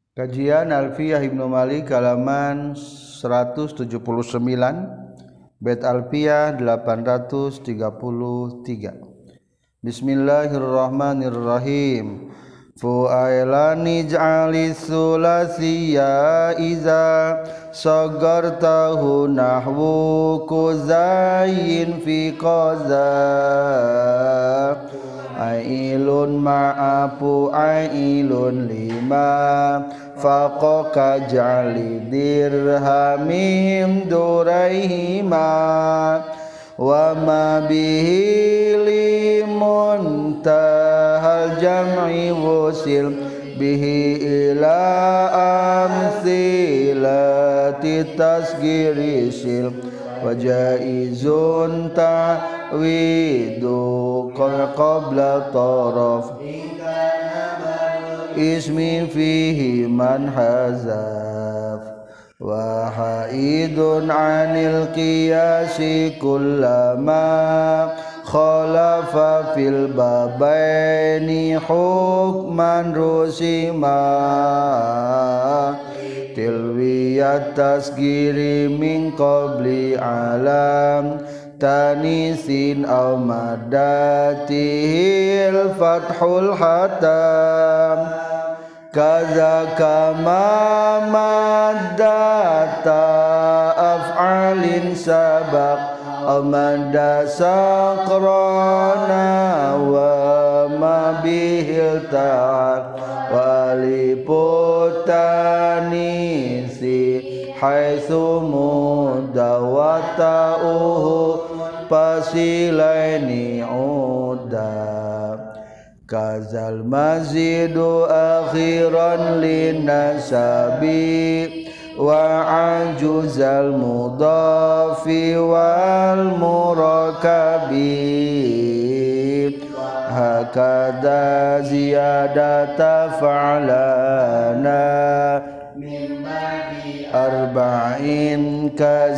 Kajian Alfiyah Ibnu Malik halaman 179, bait Alfiyah 833. Bismillahirrahmanirrahim. Fu'ailani ja'ali sulasiya iza sagartahu nahwu kuzayin fi qaza ailun ma'apu ailun lima faqaka ja'li dirhamim duraihima wa ma bihi limun tahal jam'i wusil bihi ila amsilati tasgiri sil wa jaizun ta'widu qabla taraf ismi fihi man hazaf wa haidun anil qiyasi kullama khalafa fil babaini hukman rusima tilwiyat tasgiri min qabli alam tanisin aw madatihil fathul hatam kaza kama maddata af'alin sabaq amada saqrana wa ma bihil ta'aq waliputanisi haitsu mudawata'uhu pasilaini udab kazal mazidu akhiran linasabi wa ajuzal mudafi wal murakabi hakada ziyadata fa'lana arba'in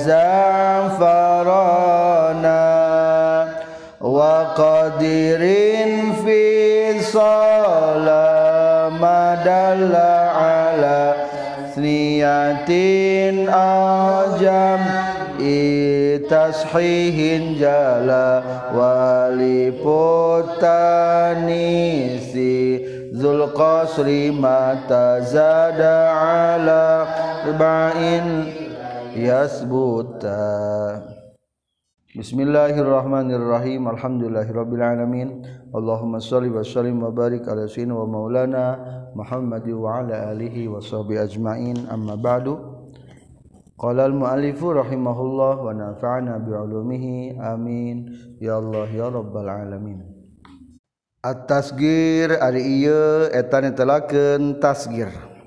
kazanfarana wa qadirin fi salama dalla ala niyatin ajam itashihin jala waliputanisi zulqasri mata zada ala arba'in yasbuta. Bismillahirrahmanirrahim. Alhamdulillahirabbil alamin. Allahumma shalli wa sallim wa barik ala sayyidina wa maulana Muhammad wa ala alihi wa sahbihi ajmain. Amma ba'du. Qala al-muallifu rahimahullah wa nafa'ana bi 'ulumihi amin ya Allah ya rabbal alamin. At-tasghir ari ieu eta netelakeun tasghir.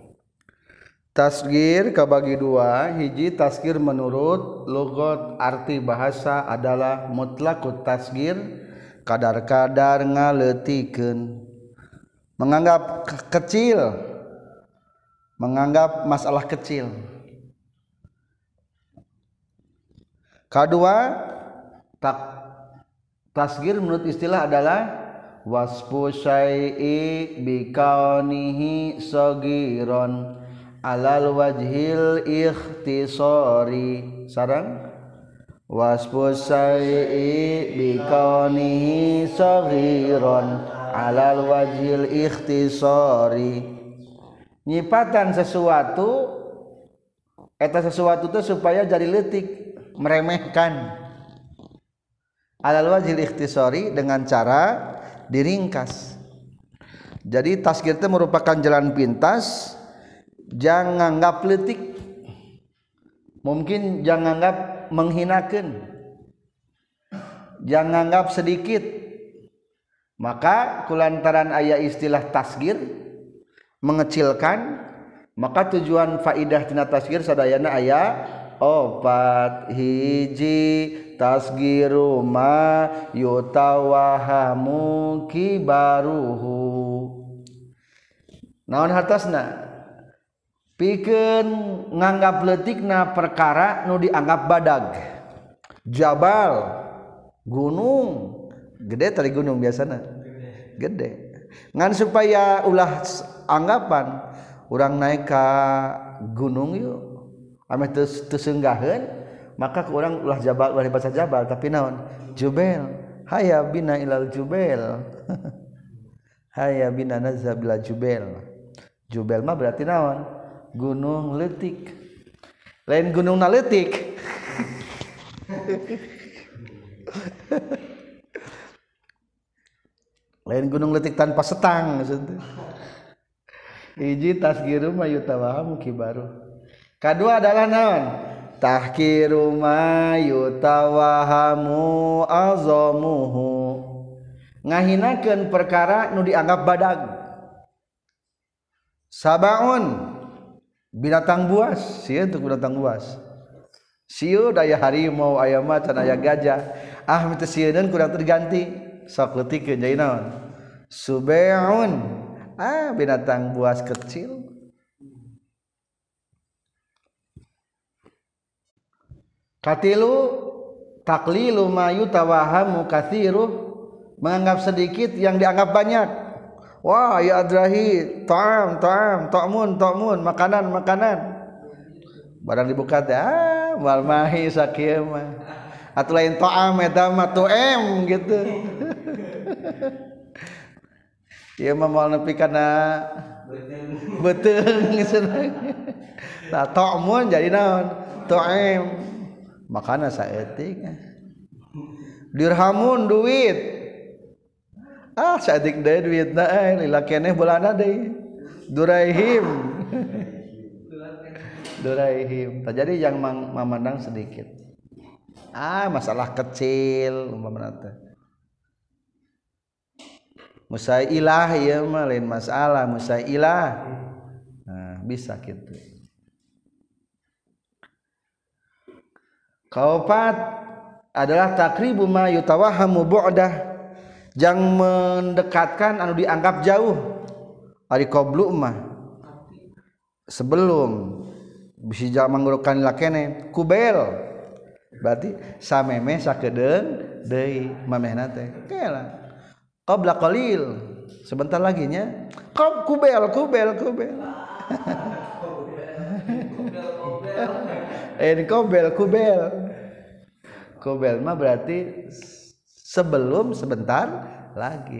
Tasghir kabagi dua. Hiji tasghir menurut lugat arti bahasa adalah mutlaqut tasghir, kadar-kadar ngaleutikeun, menganggap kecil, menganggap masalah kecil. Kedua, tasghir menurut istilah adalah wasfu syai'i bikaunihi saghiran alal wajhil ikhtisari. Sarang wasfu syai'i bikaunihi saghiran alal wajhil ikhtisari. Nyipatan sesuatu eta sesuatu itu supaya jadi leutik, meremehkan. Alal wajhil ikhtisari dengan cara diringkas. Jadi tasghir itu merupakan jalan pintas. Jangan anggap leutik, mungkin jangan anggap menghinakan, jangan anggap sedikit. Maka kulantaran aya istilah tasghir mengecilkan, maka tujuan faidah tina tasghir sadayana aya opat hiji tasghiru ma yutawahamu kibaruhu. Naon hartasna? Pikeun nganggap leutikna perkara nu dianggap badag. Jabal, gunung, gede tadi gunung biasana, gede. Ngan supaya ulah anggapan urang naik ka gunung yuk ame teu senggaheun maka urang ulah jabal ulah dibaca jabal tapi naon jubel hayya bina ilal jubel hayya bina nazza bila jubel jubel mah berarti naon gunung leutik lain gunung na leutik lain gunung leutik tanpa setang maksudnya hiji tasgiru ma yutawahamu kibaru kadua adalah naon tahkiru ma yutawahamu azamuhu ngahinakeun perkara nu dianggap badag sabaun binatang buas sieun teu binatang buas sieu aya harimau aya macan aya gajah teu sieun kurang terganti sok leutikeun jadi naon subeun binatang buas kecil katilu taklilu ma yutawahamu katsiru menganggap sedikit yang dianggap banyak wah ya adrahi ta'mun makanan barang dibuka teh wal mahi sakieu mah atuh lain ta'am eta mah tu'em gitu ieu mah moal nepi kana beuteung tah ta'mun jadi naon tu'em makana saeutik dirhamun duit saeutik deui duitna lila keneh bulana deui duraihim jadi yang memandang sedikit masalah kecil umpamana teh musailah ieu mah lain masalah musailah bisa kitu. Kaopat adalah takribu ma yutawahamu bu'dah yang mendekatkan anu dianggap jauh ari qablu mah sebelum bisa manggurukan lakene kubel berarti sameme sakedeung deui mamehna teh kela qabla qalil sebentar lagi nya kubel kubel mah berarti sebelum sebentar lagi.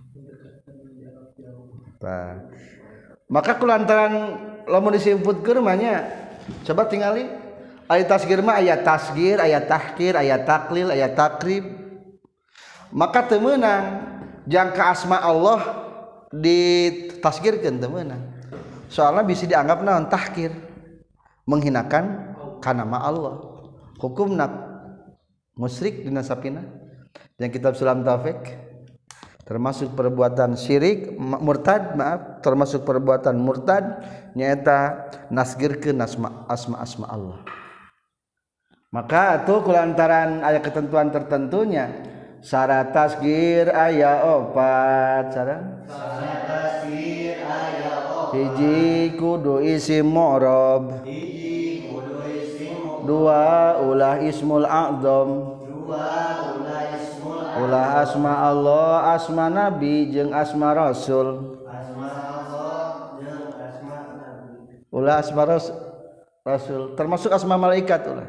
Nah, maka kulantaran lamun disimputkeun mah nya coba tingali aya tasgir mah aya tasgir, aya tahkir, aya taklil, aya takrib. Maka teu meunang jangka asma Allah ditasgirkeun teu meunang. Soalna bisa dianggap naon tahkir, menghinakan kana nama Allah. Hukumna musyrik dina sapina yang kitab Sulam Taufik termasuk perbuatan syirik murtad termasuk perbuatan murtad nyaeta nasgirkeun asma Allah. Maka atuh kulantaran aya ketentuan tertentunya syarat tasgir aya 4 syarat tasgir aya 4 hiji kudu isim mu'rab dua ulah ismul a'zam ulah asma Allah asma nabi jeung asma rasul ulah asma rasul termasuk asma malaikat ulah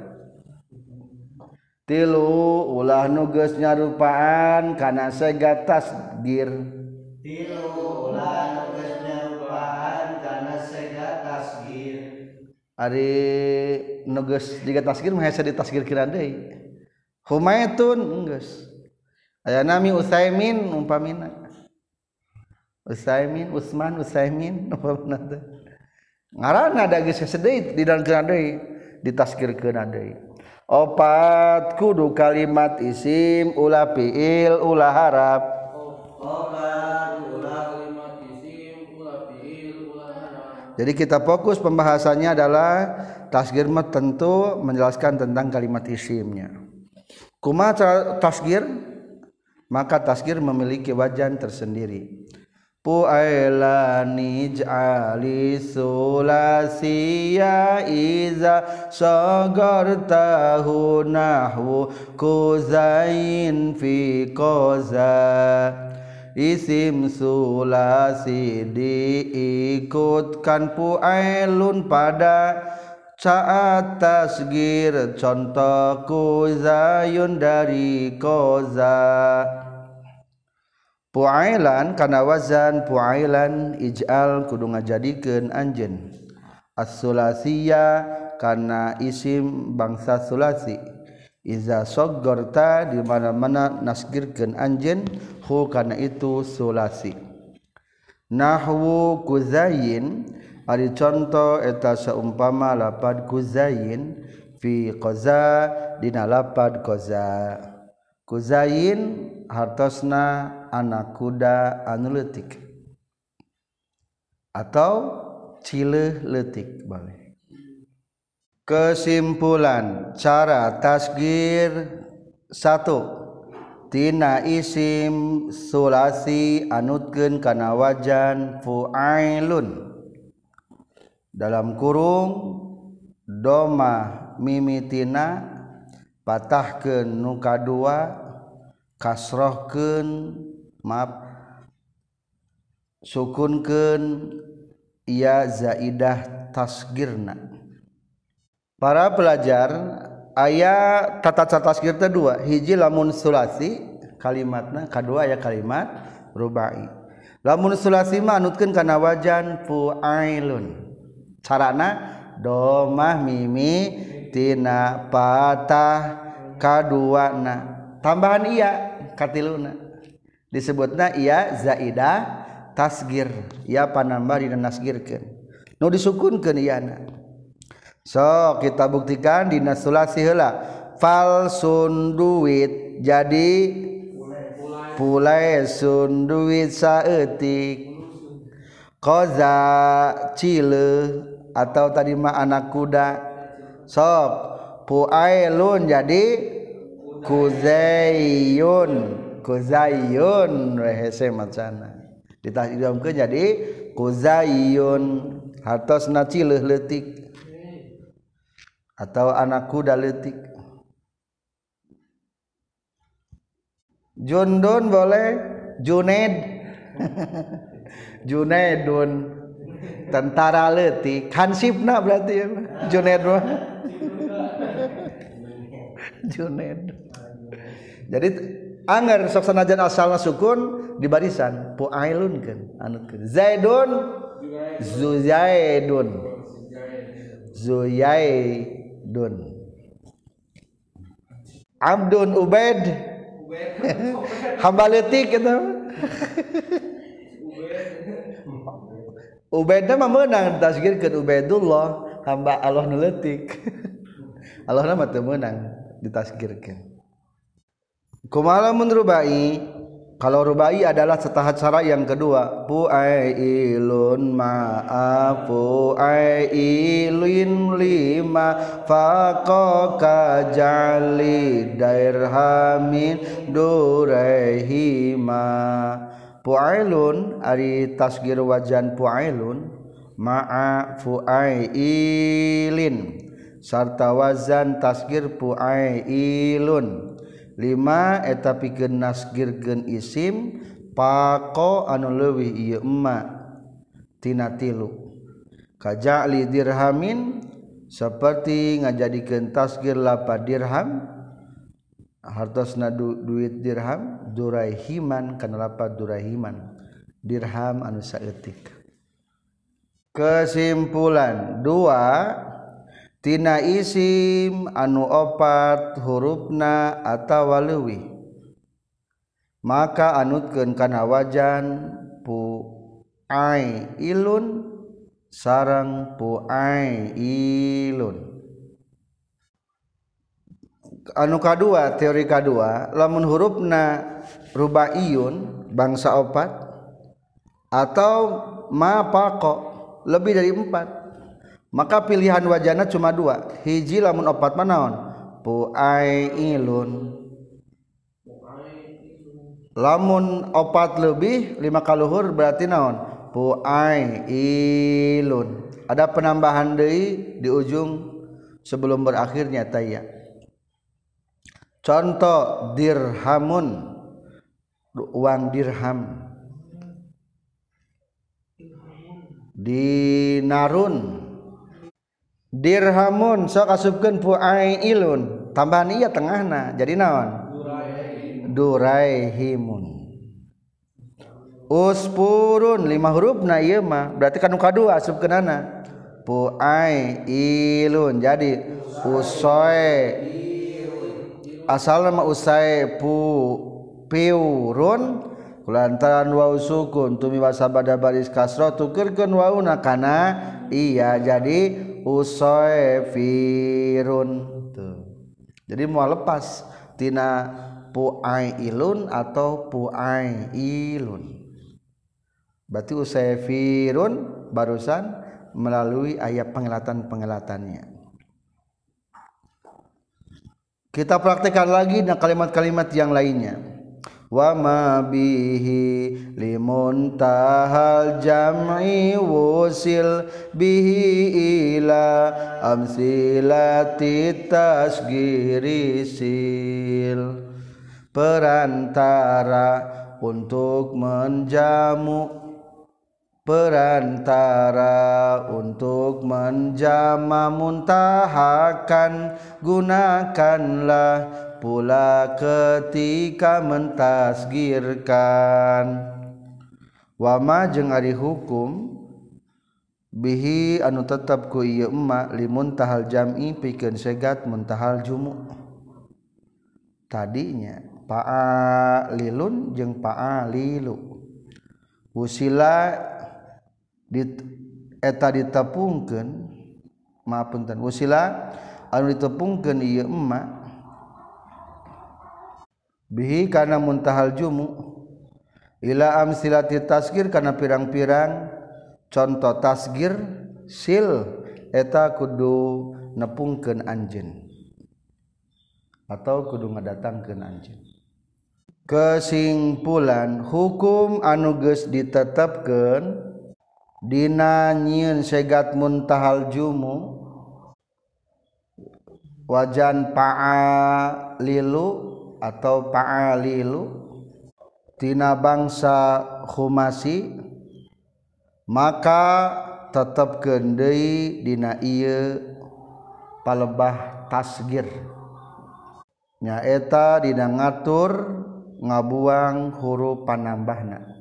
tilu ulah nu geus nyarupaan kana sega tasgir tilu ulah nu geus nyarupaan kana sega tasgir ari nugas jika tasgir mah hese ditasgirkeun deui humaytun geus aya nami Utsaimin umpamina Utsaimin Utsman Utsaimin umpamina teh ngaranna da geus hese deui didangkeun deui ditasgirkeun deui opat kudu kalimat isim ulah fiil ulah harap jadi kita fokus pembahasannya adalah tasgir mah tentu menjelaskan tentang kalimat isimnya. Kumaha tasgir? Maka tasgir memiliki wajan tersendiri. Pu'ailani ja'ali sulasiya iza sagartahu nahwu kuzain fi qaza isim sulasi diikutkan fu'ailun pada saat tasgir contoh kuzayun dari koza fu'ailan kana wazan fu'ailan ij'al kudu ngajadikeun anjeun as-sulasiyya kana isim bangsa sulasi iza soggorta di mana-mana nasgirkeun anjeun hu kana itu sulasi nahwu kuzayin ari contoh eta saumpama lapad kuzayin fi qaza dina lapad qaza kuzayin hartosna anak kuda anu leutik atau cileuh leutik balik. Kesimpulan cara tasgir 1 tina isim sulasi anutkeun kana wajan fu'ailun dalam kurung doma mimitina patahkeun nu kadua kasrohkeun sukunkeun ia zaidah tasgirna. Para pelajar aya tata cara tasgir teh dua hiji lamun sulasi kalimatna kadua aya kalimat rubai lamun sulasi mah anutkeun kana wajan fu'ailun carana domah mimi tina patah kaduana tambahan iya katiluna disebutna iya zaidah tasgir ya panambah dina nasgirkeun nu disukunkeun iyana. So kita buktikan dina sulasi heula fal sunduit jadi pulai sunduit saeutik qaza cileuh atau tadi mah anak kuda sok fu'ailun jadi kuzayun rehese macana ditahidamkeun jadi kuzayun hartosna cileuh leutik atau anak kuda leutik. Jundun boleh Junaid Junaidun tentara leutik hansipna berarti ya Junaid mah Junaid. Jadi anggar sok sanajan asalna sukun di barisan fu'ailun anutkeun zaidun zuyaidun abdun ubaid hamba leutik eta ubaidna mah meunang tasgirkeun ubaidullah hamba Allah nu leutik Allah mah teu meunang ditasgirkeun. Kumaha mun rubai? Kalau rubai adalah setahap cara yang kedua fu'ailun ma'a fu'ailin lima faqaka jali dirhamin durehima. Fu'ailun ari tasgir wajan fu'ailun ma'a fu'ailin sarta wazan tasgir fu'ailun lima eta pikeun nasgirkeun isim paqo anu leuwih ieu emma tina tilu kaja'li dirhamin seperti ngajadikeun tasgir lapad dirham hartosna duit dirham duraihiman kana lapad duraihiman dirham anu saeutik. Kesimpulan 2 tina isim anu opat hurufna atawa leuwih maka anutkeun kana wajan fu'ailun sareng fu'ailun. Anu kadua teori kadua lamun hurufna rubaiyun bangsa opat atau ma paqo lebih dari 4 maka pilihan wajana cuma 2 hiji lamun opat mah naon fu'ailun lamun opat lebih 5 kaluhur berarti naon fu'ailun ada penambahan deui di ujung sebelum berakhirnya taya. Contoh dirhamun uang dirham dinarun dirhamun sok asupkeun fuailun tambahan ieu tengahna jadi naon duraihimun uspurun 5 hurufna ieu mah berarti kan nu kadua asupkeunana fuailun jadi usoe asalna mah usai piurun kulantaran waw sukun tumi wasabada baris kasrah tukeurkeun wauna kana iya jadi usoefirun tuh. Jadi mau lepas tina puailun atau puailun. Berarti usoefirun barusan melalui ayat pengelatan-pengelatannya. Kita praktekkan lagi dengan kalimat-kalimat yang lainnya. Wa ma bihi limuntahal jam'i wusil bihi ila amsilati tasgiri sil perantara untuk menjamu menjama muntahakan gunakanlah pula ketika mentasgirkan wama jeung ari hukum bihi anu tetep ku ieu emma limuntahal jam'i pikeun segat muntahal jumu tadinya fa'alilun jeung fa'alilu usila eta ditepungkeun maapunten usila anu ditepungkeun ieu emma bihi kana muntahal jumu ila amsilati tasgir kana pirang-pirang contoh tasgir sil eta kudu nepungkeun anjeun atau kudu ngadatangkeun anjeun. Kesimpulan hukum anu geus ditetepkeun dina nyieun segat muntahal jumu wajan fa'alilu atau fa'alilu tina bangsa khumasi maka tetepkeun deui dina ieu palebah tasgir nyaeta dina ngatur ngabuang huruf panambahna.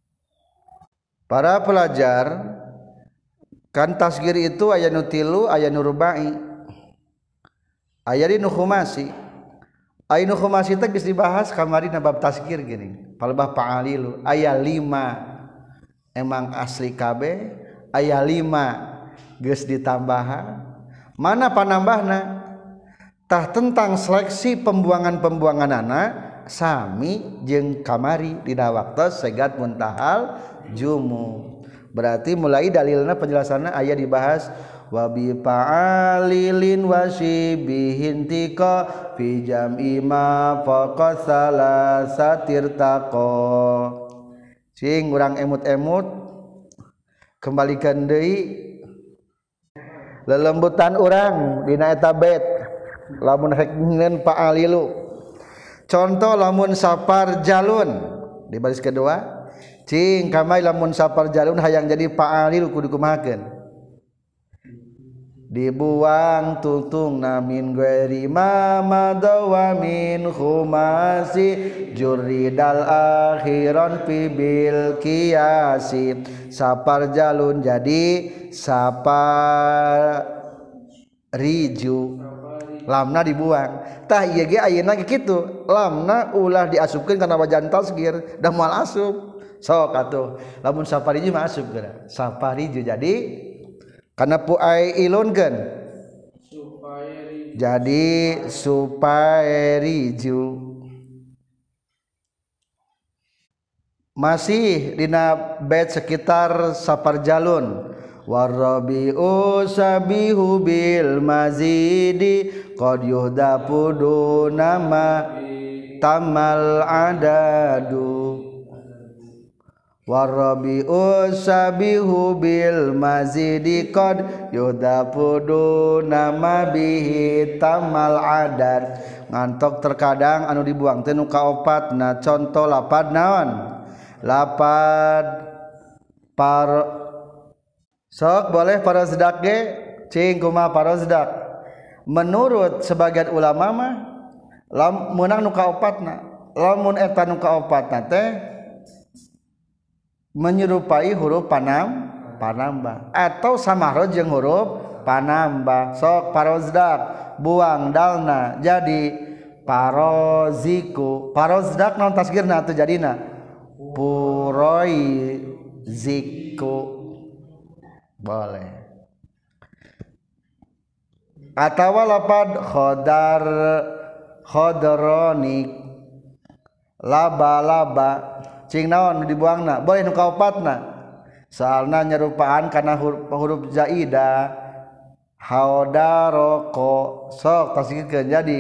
Para pelajar kan tasgir itu aya nu tilu aya nu rubai aya nu khumasi aya nu khumasi teh geus dibahas kamari na bab tasgir gini palebah fa'alilu aya 5 emang asli kabeh aya 5 geus ditambahan mana panambahna tah tentang seleksi pembuangan-pembuanganana sami jeung kamari dina waktos segat muntahal jumu berarti mulai dalilna penjelasanna aya dibahas wa bi fa'alilin wa sibihin tika fi jam'i ma faqat salasatir taqa cing urang emut-emut kembalikan deui lelembutan urang dina eta bait lamun rek ngeun fa'alilu contoh lamun sapar jalun di baris kedua cing kamai lamun sapar jalun hayang jadi fa'alil kudu kumahakeun dibuang tutungna min ghairi ma madawa min khumasi juridal akhiran fi bil qiyasi sapar jalun jadi sapar riju lamna dibuang tah ieu ge ayeuna ge kitu lamna ulah diasupkeun kana wajan tasgir da moal asup sok atuh lamun sapariju mah asup geura sapariju jadi kana puailunkeun jadi supaeriju masih dina bait sekitar sapar jalun warabi'u sabihu bil mazidi qad yuhdafu dunama tamal adadu warabi'u sabihu bil mazidi qad yuhdafu dunama bihi tamal adad ngantok terkadang anu dibuang teh nu kaopatna contoh lapad naon lapad Sok boleh parozdak ge cing kumaha parozdak. Menurut sebagian ulama mah lamun nu kaopatna, lamun eta nu kaopatna teh menyerupai huruf panambah atau samahro jeung huruf panambah. Sok parozdak buang dalna jadi paroziku. Parozdak naon tasgirna atuh jadina puroiziku boleh. Atawa lapad khodaronik laba-laba cing naon dibuangna boleh nu kaopatna soalna nyerupaan kana huruf zaidah haudaroko. Sok tasgirkeun jadi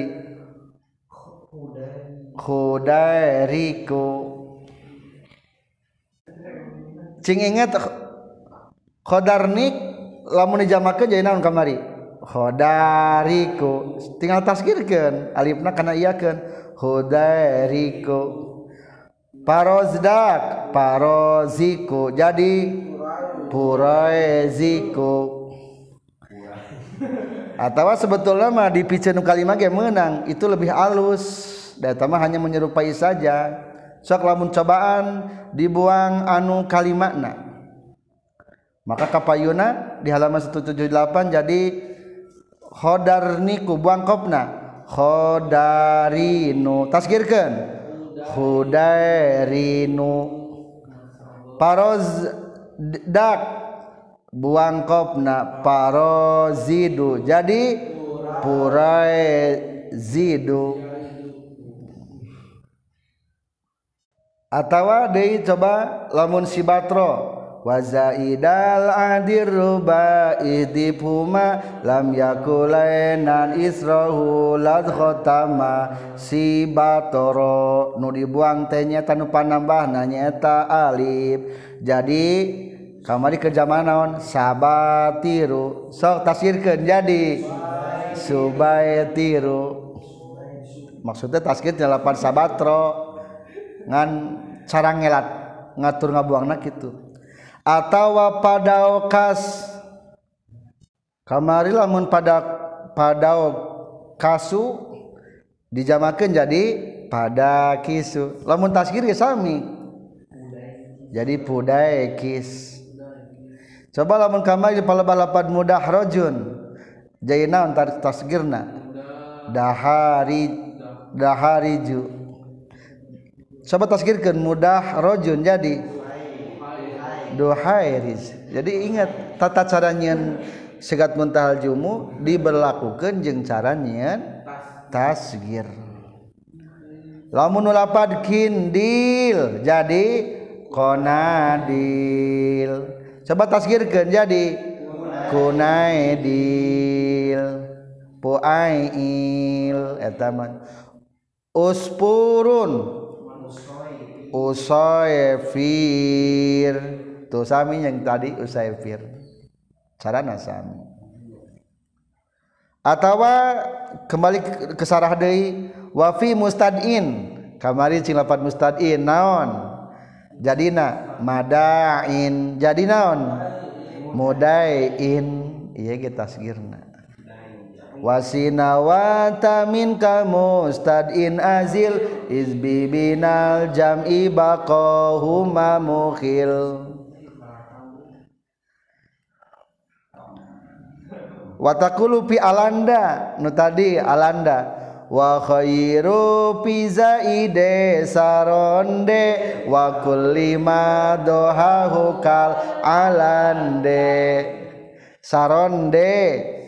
khudairiku. Cing inget khodarnik lamun dijamakeun jadi naon kamari khodariku tinggal tasgirkeun alifna kana iyakeun khudairiku. Parozdak paroziku jadi puroeziku. Atawa sebetulnya mah dipikeun kalimat ge meunang itu lebih halus da eta mah hanya menyerupai saja. Sok lamun cobaan dibuang anu kalimatna maka kapayuna di halaman 178 jadi khodarniku buang kopna khodarinu tasgirkeun khudairinu. Parozdak buang kopna parozidu jadi puraizidu. Atawa deui coba lamun sibatro wa zaidal adirruba idipuma lam yakulainan israhu lad khotama sibatoro nu dibuang teh nyata nu panambahna nyata alif jadi kamari kerjamaah naon sabatiru. Sok tasgirkeun jadi subaitiru. Maksudnya tasgir lapan sabatro ngan cara ngelat ngatur ngabuangna kitu. Atawa padaokas kamari lamun padaokasu dijamakeun jadi pada kisu. Lamun tasgir ge sami jadi pudaikis. Coba lamun kamari palebah-lapad mudah rojun jadi naon tasgirna dahariju. Coba tasgirkeun mudah rojun jadi duhairiz. Jadi ingat tata cara nyieun sigat muntahal jumu diberlakukeun jeung cara nyieun tasgir. Lamun lapad kindil jadi konadil. Coba tasgirkeun jadi kunaidil puail eta mah uspurun usaifir tuh sami yang tadi usaifir carana sami. Atawa kembali ke sarah deui wa fi mustadin kamari cing lapan mustadin naon jadina madain jadi naon mudain ieu ge tasgirna wasina wa tamin ka mustadin azil izbibinal jam'i baqahuma mukhil. Watakulu pi alanda nu tadi alanda wa khairu fi zaide saronde wa kulli ma dohahu kal alande saronde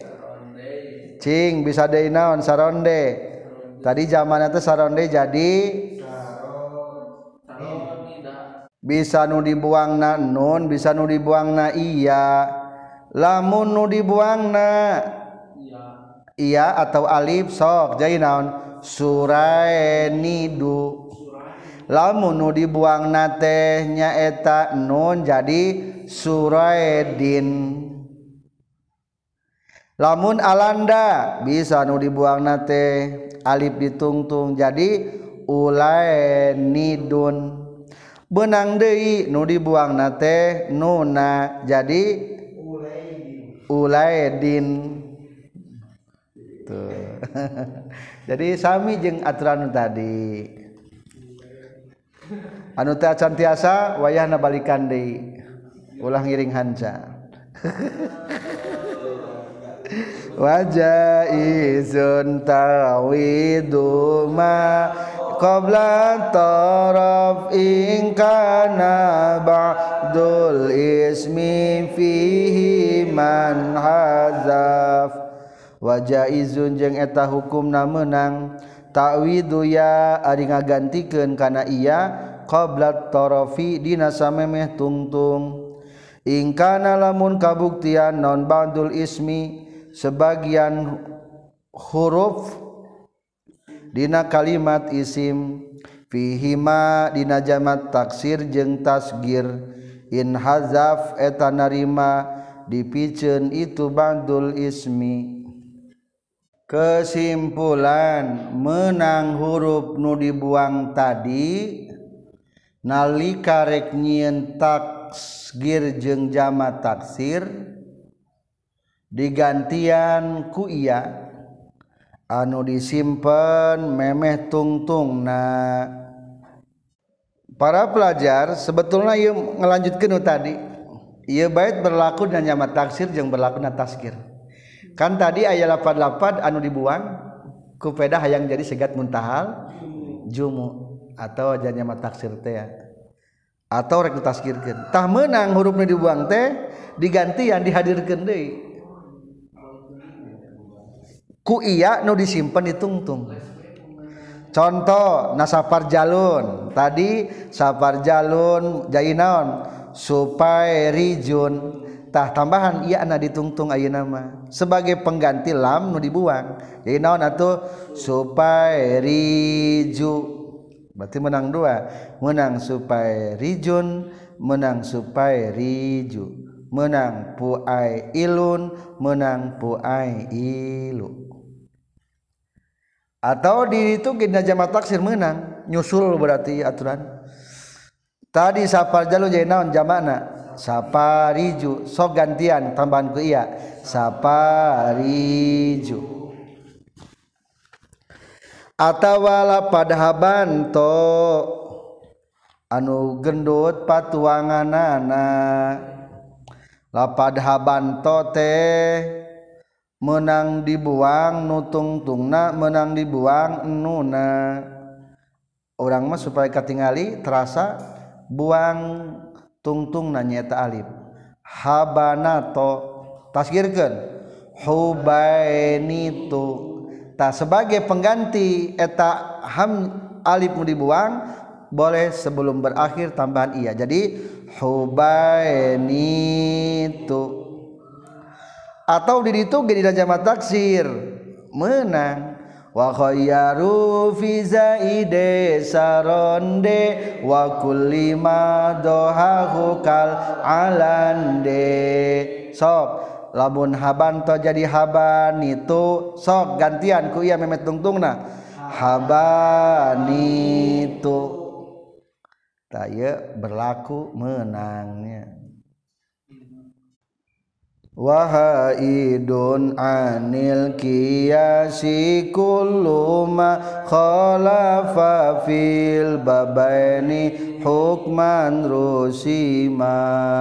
cing bisa deui naon saronde tadi zamanna teh saronde jadi bisa nu dibuangna nun bisa nu dibuangna iya. Lamun nu dibuangna iya atau alif sok jadi naon surainidu. Lamun nu dibuangna teh nyaeta nun jadi suraidin. Lamun alanda bisa nu dibuangna teh alif ditungtung jadi ulainidun. Benang deui nu dibuangna teh nuna jadi ulaidin tuh. Jadi sami jeung aturan tadi anu teh acan tiasa wayahna balikan deui ulah ngiring hanca wajaizun tawidu ma qabla taraf in kana ba'dul ismi fihi man hazaf wajaizun jeung eta hukumna meunang ta'widu ya ari ngagantikeun kana iya qabla tarafi dina samemeh tungtung in kana lamun kabuktian non ba'dul ismi sebagian huruf dina kalimat isim fihi ma dina jamat taksir jeung tasgir in hazaf eta narima dipikeun itu ba'dul ismi. Kesimpulan menang huruf nu dibuang tadi nalika rek nyieun taksgir jeung jamak taksir digantian ku iya anu disimpen memeh tungtungna. Para pelajar sebetulnya ieu ngelanjutkeun tadi ieu bait berlaku dan jamak taksir jeung berlaku na tasgir. Kan tadi aya lapad-lapad anu dibuang ku peda hayang jadi segat muntahal jumu atau aja jamak taksir teh atau rek ditasgirkeun tah meunang huruf nu dibuang teh digantian dihadirkeun deui ku iya nu disimpen di tungtung. Contoh nasapar jalun tadi sapar jalun jadi naon supairijun tah tambahan iya na ditungtung ayeuna mah sebagai pengganti lam nu dibuang jadi naon atuh supairiju berarti menang dua menang supairijun menang supairiju menang puai ilun menang puai ilu atau di itu dina jamak taksir menang nyusul berarti aturan tadi sapar jalun jadi naon jamakna sapariju sok gantian tambahan ku iya sapariju atawa lapad habanto anu gendut patuanganana lapad habanto teh menang dibuang nu tungtungna menang dibuang enuna urang mah supaya katingali terasa buang tungtung nanyata alif habanato tasgirkeun hubainitu ta sebagai pengganti eta alif nu dibuang boleh sebelum berakhir tambahan iya jadi hubainitu atau di ditu ge dina jamak taksir meunang wa khayyaru fi zaide saronde wa kulli ma dohahu kal alande sok lamun habanto jadi habanitu sok gantian ku ieu memet tungtungna habanitu tah ieu berlaku menangnya wahaidun anil qiyasi kullu ma khalafa fil babaini hukman rusima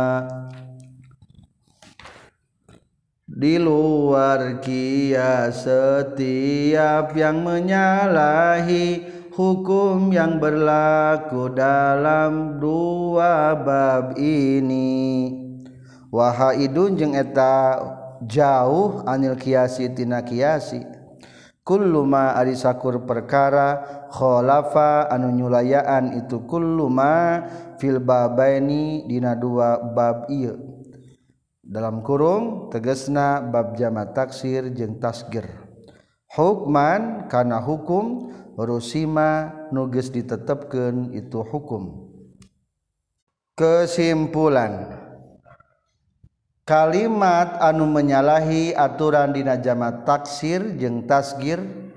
di luar qiyas setiap yang menyalahi hukum yang berlaku dalam dua bab ini wahaidun jeung eta jauh anil qiyasi tina qiyasi kullu ma ari sakur perkara khalafa anu nyulayaan itu kullu ma fil babaini dina dua bab ieu dalam kurung tegasna bab jamak taksir jeung tasgir hukman kana hukum rusima nu geus ditetepkeun itu hukum. Kesimpulan kalimat anu menyalahi aturan dina jamak taksir jeung tasgir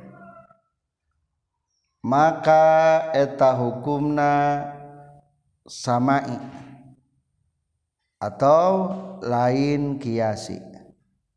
maka eta hukumna samai atau lain qiyasi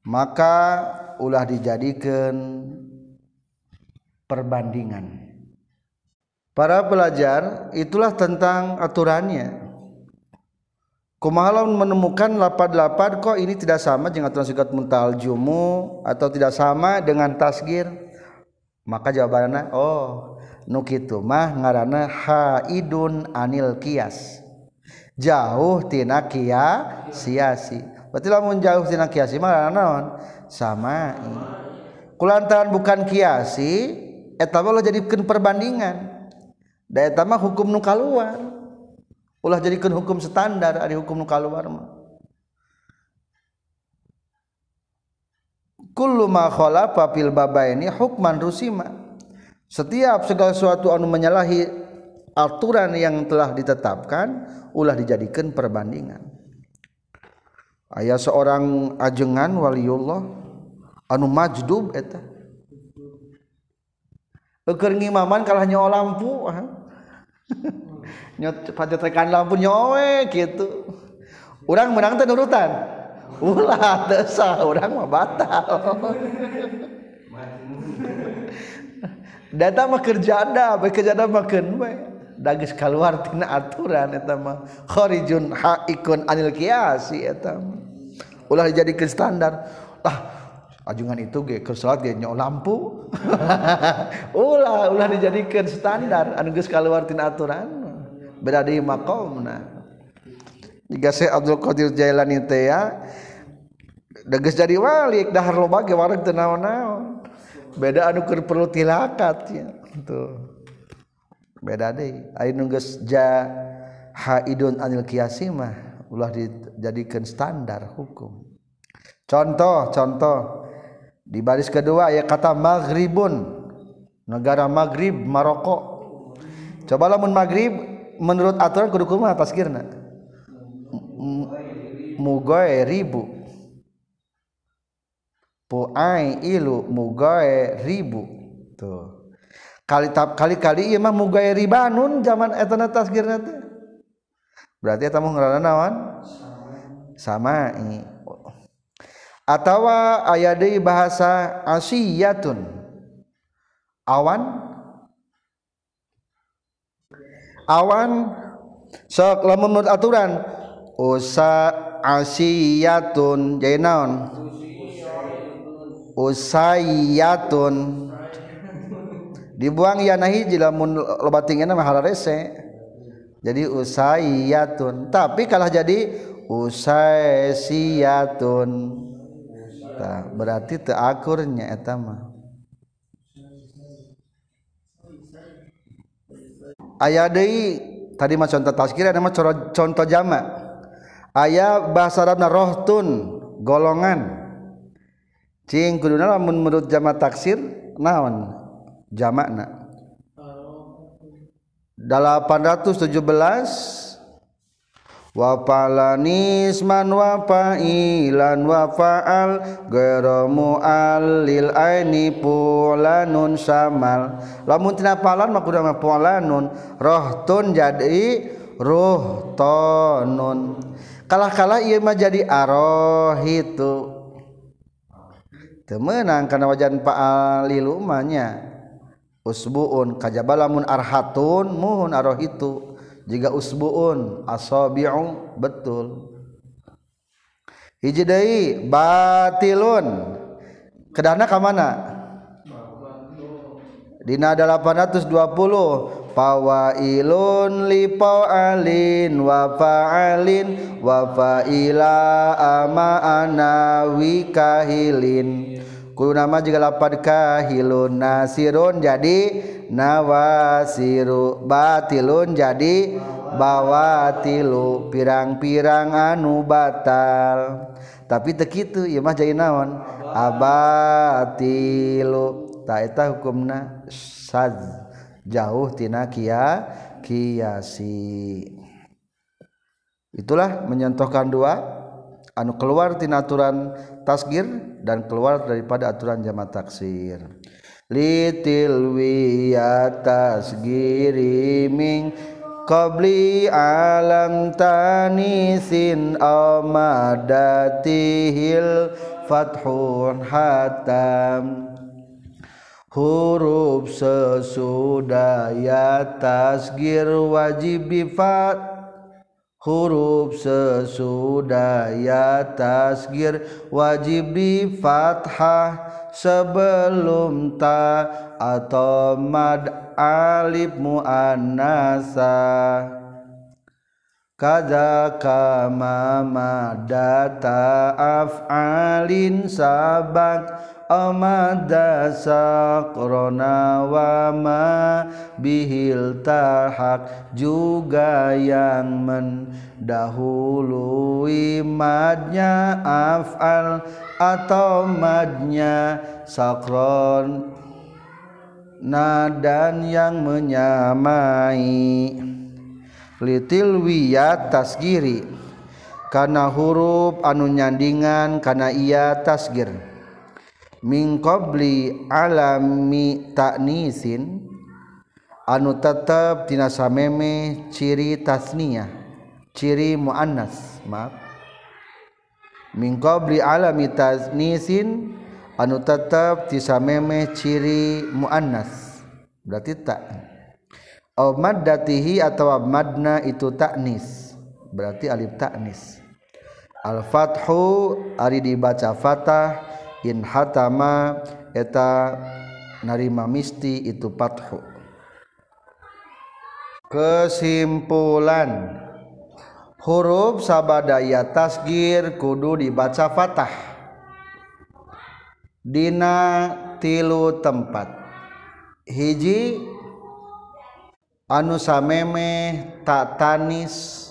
maka ulah dijadikan perbandingan. Para pelajar, itulah tentang aturannya. Kumaha menemukan lapad-lapad kok ini tidak sama dengan aturan sigat muntal jumu atau tidak sama dengan tasgir, maka jawabannya nu kitu mah ngaranna haidun anil kias, jauh tina kiasi. Berarti lamun jauh tina kiasi mah ngaranna naon? Samai. Kulantaran bukan kiasi eta mah jadikeun perbandingan. Da eta mah hukum nu kaluar. Ulah jadikan hukum standar ari hukum nu kaluar mah. Kullu ma khalafa fil babaini hukman rusima. Setiap segala sesuatu anu menyalahi aturan yang telah ditetapkan ulah dijadikan perbandingan. Aya seorang ajengan waliullah anu majdub eta. Keur ngimaman kalah nyawa lampu. Nyot pada tekan lampu nyowe gitu. Urang menang teh nurutan. Ulah teu sah, urang mah batal. Data mah kerjada, bae kerjada makeun bae. Da geus kaluar tina aturan eta mah kharijun haikun anil qiyasi eta mah. Ulah dijadikeun standar. Ajungan itu ge keur salat ge nyawa lampu. ulah dijadikeun standar anu geus kaluar tina aturan. Beda di maqamna. Jika Syekh Abdul Qadir Jailani teh ya geus jadi wali dahar loba ge wareg teu naon-naon. Beda anu keur perlu tilakat ya. Tuh. Beda deui. Aya nu geus haidun anil qiyasi mah ulah dijadikeun standar hukum. Contoh di baris kedua aya kata maghribun. Negara Maghrib Maroko. Coba lamun Maghrib menurut aturan kudu kumaha tasgirna? Mugoe ribu. Puai ilu mugoe ribu. Tuh. Kali-kali ieu mah mugoe ribanun zaman eta tasgirna teh. Berarti eta mah ngaranna naon? Samai. Atawa aya deui bahasa asiyatun. Awan sok lamun menurut aturan usa asiyatun jadi naon? Usayatun dibuang ya hiji lamun loba tingina mah hararese jadi usayatun tapi kalah jadi usaysiyatun tah berarti teu akurnya eta mah. Aya deui tadi mah contoh tazkir ada mah contoh jamak. Aya bahasa Arabna rohtun golongan. Cing kuduna lamun menurut jamak taksir naon jamakna? 817 wa falanisman wa fa'ilan wa fa'al ghairu mu'allil aini fulanun samal. Lamun tina falan mah kudu mah fulanun rohtun jadi ruhtonun. Kalah-kalah ieu mah jadi arohitu. Teu meunang kana wajan fa'alilu mah nya usbuun kajaba lamun arhatun muhun arohitu. Jika usbuun asabi'u betul. Hiji deui batilun. Kedana ka mana? Dina 820 fawailun li fa'alin wa fa'alin wa fa'ila ama anawi kahilin. Kudu nama juga lapad kahilun nasirun jadi nawasiru batilun jadi bawatilu pirang-pirang anu batal tapi teu kitu ieu mah jadi naon abatilu ta eta hukumna saz jauh tina kiasi. Itulah menyentuhkan dua anu keluar tina aturan tasgir dan keluar daripada aturan jamak taksir. Litil tasgiri min qabli alam tanisin amadatihil fathun hatam huruf sesudah ya tasgir wajib bifat huruf sesudah ya tasgir wajib di fathah sebelum ta atau mad alif muannasa kaza kama madata af'alin sabak amada sakrona wa ma bihil tahak juga yang mendahului madnya af'al atau madnya sakron dan yang menyamai litil wiyat tasgiri kana huruf anu nyandingan kana iya tasgir min qabli alami ta'nisin anu tetep tina sameme ciri tasniyah ciri muannas maaf min qabli alami ta'nisin anu tetep ti sameme ciri muannas berarti tak au maddatihi atau madna itu ta'nis berarti alif ta'nis al fathu ari dibaca fatah in hatama eta narima misti itu fathu. Kesimpulan huruf sabadaya tasgir kudu dibaca fatah dina tilu tempat hiji anu sameme tak tanis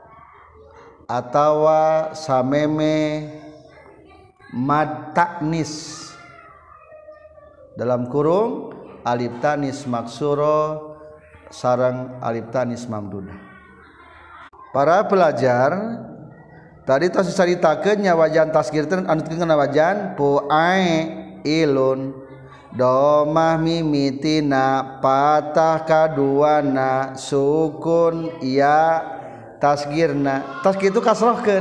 atawa sameme mad taknis dalam kurung alif tanis maksuro sareng alif tanis mamdudah. Para pelajar tadi tos dicaritakeun nya wajan tasgir teh anu teu wajan puae ilun domah mimitina patah kaduana sukun ya tasgirna tasgir itu kasrohkeun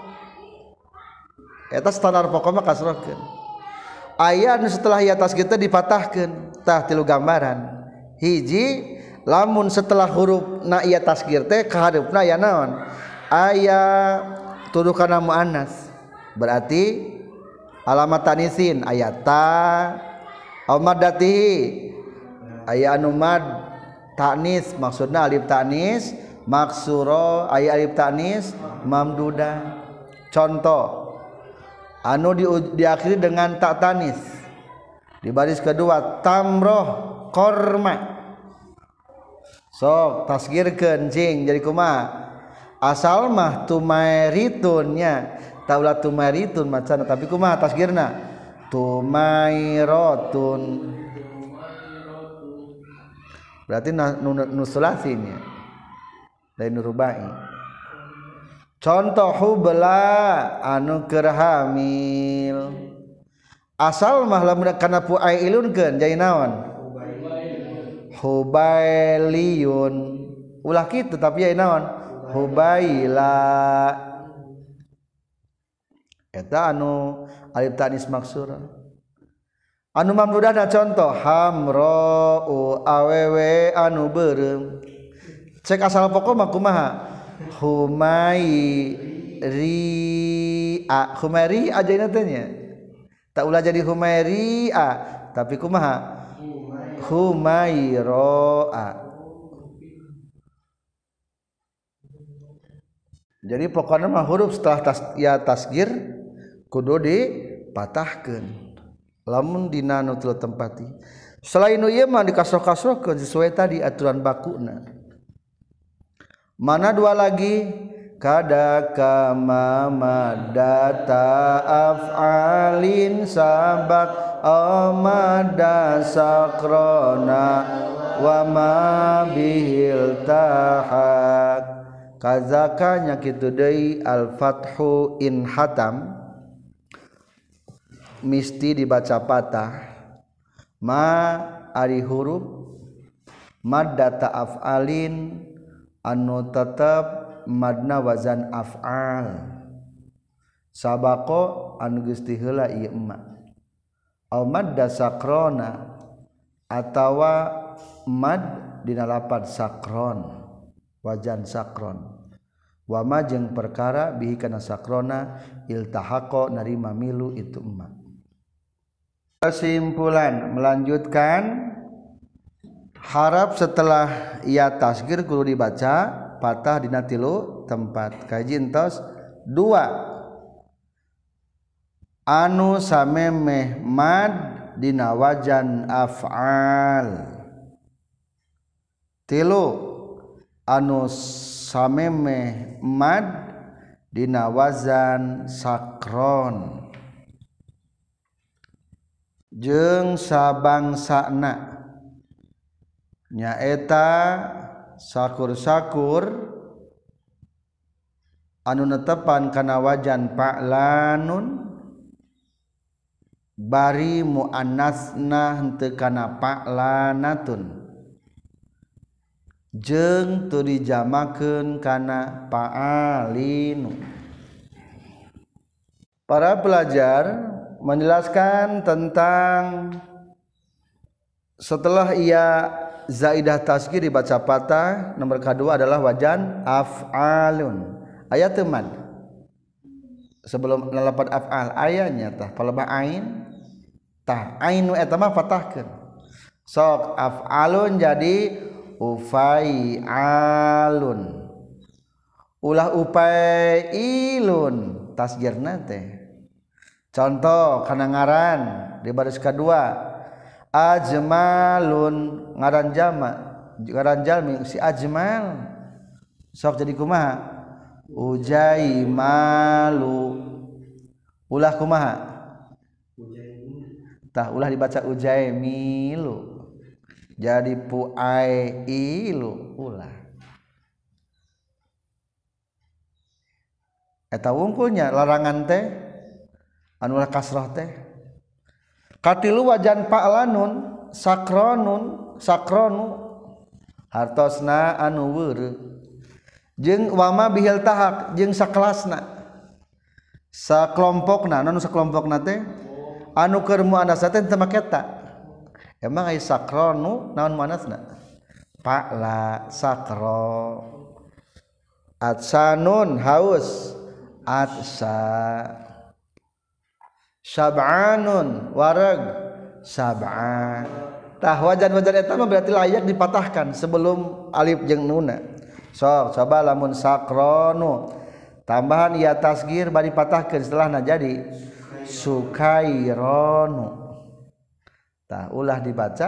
eta standar pokok mah kasrohkeun aya anu setelah ya tasgir teh dipatahkeun tah tilu gambaran hiji lamun setelah huruf na ya tasgir teh kahareupna aya naon aya tuduh kana muannas berarti alamat tanisin aya ta amadatihi aya anu mad ta'nis maksudna alif ta'nis maksuro aya alif ta'nis mamduda contoh anu diakhiri dengan ta ta'nis di baris kedua tamroh korma sok tasgirkeun cing jadi kumaha asal mah tumairitun taulah tumairitun macana tapi kumaha tasgirna tumairotun berarti nusulasinya lain nurubai contoh hubla anu keur hamil asal mah lamun kana puai ilunkeun jadi naon hubailiyun ulah kitu tapi aya naon hubaila eta anu alif ta'nis maksura anu mamdudahna contoh hamra'u awewe anu beureum cek asal pokok mah kumaha humairi aja teh nya tak ulah jadi humairi'a tapi kumaha humaira'a jadi pokoknya mah huruf setelah tasgir kudu dipatahkeun lamun dina nu teu tempati selain ieu mah dikasroh-kasrohkeun sesuai tadi aturan bakuna mana dua lagi kada kama madata af'alin sabak amada sakrona wa ma bihil tahak kazakanya kitu deui al fathu in hatam misti dibaca patah ma ari huruf maddata af'alin anu tetep madna wazan af'al sabako anu geus ti heula ieu emma au madda sakrona atawa mad dina lapad sakron wajan sakron wama jeung perkara bihi kana sakrona iltahaqo narima milu itu emma. Kesimpulan melanjutkan harap setelah ia tasgir kudu dibaca patah dina 3 tempat kaji entos 2 anu samemeh mad dina wajan af'al 3 anu samemeh mad dina wazan sakron jeung sabangsana nyaeta sakur-sakur anu netepan kana wajan pa'lanun bari muannasna henteu kana pa'lanatun jeung teu dijamakeun kana fa'alinu. Para pelajar menjelaskan tentang setelah ia zaidah tasghir dibaca patah, nomor kedua adalah wajan af'alun. Aya teu mad sebelum lafaz af'al ayanya tah palebah ain tah ainu eta mah patahkeun sok af'alun jadi ufai'alun ulah upailun tasgirna teh contoh kana ngaran di baris kedua ajmalun ngaran jama ngaran jalmi si ajmal sok jadi kumaha ujaimalu ulah kumaha tah ulah dibaca ujaimilu jadi puailu ulah eta wungkulnya larangan teh anu ulah kasrah teh katilu wajan pa'lanun sakronu hartosna anu weureu jeung wama bihil tahak jeung sakelasna sakelompokna anu sakelompokna teh anu keur muannas teh teu make ta. Emang ai sakronu naon muannasna? Pa'la sakro. Atsanun haus atsa. Sab'anun warag sab'an. Tah wajan-wajan eta mah berarti layak dipatahkan sebelum alif jeung nunna. Sok coba lamun sakronu tambahan ya tasgir bari patahkeun setelahna jadi sukaironu. Tah ulah dibaca